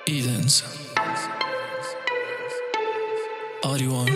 ایدنز آریوان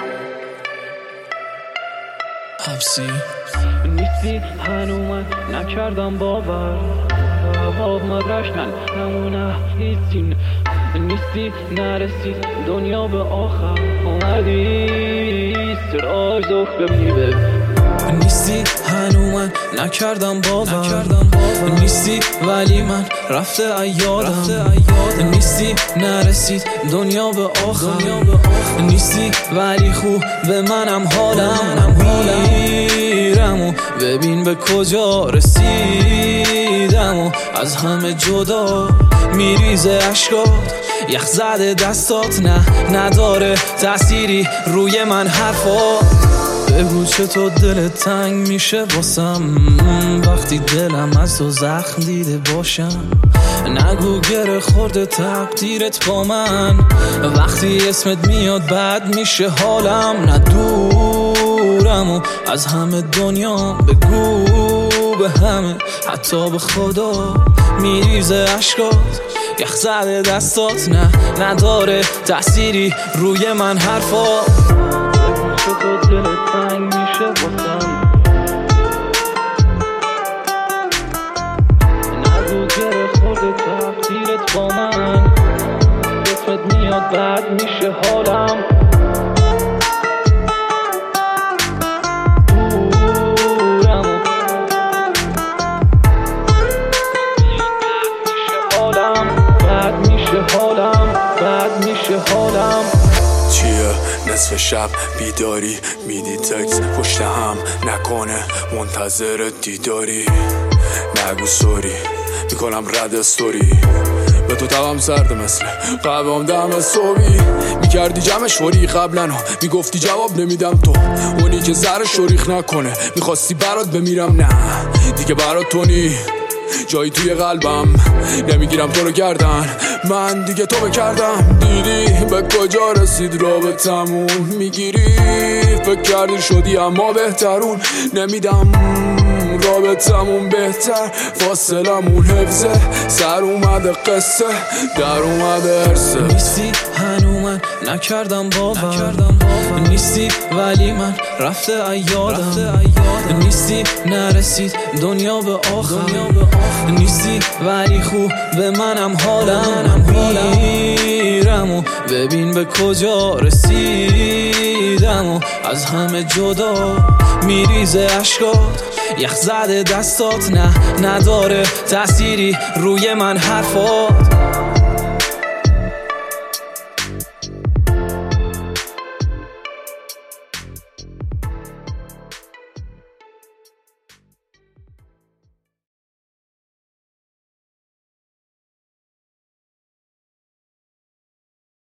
حبسی نیستی هنو من نکردم باور آب مدرشتن نمونه هیچی نیستی نرسید دنیا به آخر اومدی سراج دخ ببینی نیستی هنو من نکردم باور نیستی ولی من رفته ایادم نیستی نرسید دنیا به آخر نیستی ولی خوب به منم حالم میرم و ببین به کجا رسیدم و از همه جدا میریزه اشکات یخ زده دستات نداره تأثیری روی من حرفات بگو چطور دلت تنگ میشه واسم وقتی دلم از تو زخم دیده باشم نگو گره خورده تقدیرت با من وقتی اسمت میاد بد میشه حالم ندورم و از همه دنیا بگو به همه حتی به خدا میریزه اشکات یخ زده دستات نداره تأثیری روی من حرفات چطور دلت تنگ میشه واسم نگو گره خورده تقدیرت با من اسمت میاد بد میشه حالم دورم و بد میشه حالم چیه نصف شب بیداری میدی تکس پشت هم نکنه منتظر دیداری نگو سوری میکنم رد استوری به تو تبم سرده مثل قبام دم صبحی میکردی جمع شوری قبلا میگفتی جواب نمیدم تو اونی که زر شوریخ نکنه میخواستی برات بمیرم نه دیگه برات تو نی جایی توی قلبم نمیگیرم تو رو گردن من دیگه تو بکردم دیدی به کجا رسید رابطمون میگیری فکر کردی شدی اما بهترون نمیدم رابطمون بهتر فاصلمون حفظه سر اومده قصه در اومده عرصه نیستی هنو من نکردم باور نیستی ولی من رفته ایادم نیستی نرسید دنیا به آخر نیستی ولی خوب به منم حالم میرم و ببین به کجا رسیدم و از همه جدا میریزه اشکات یخ زده دستات نداره تأثیری روی من حرفات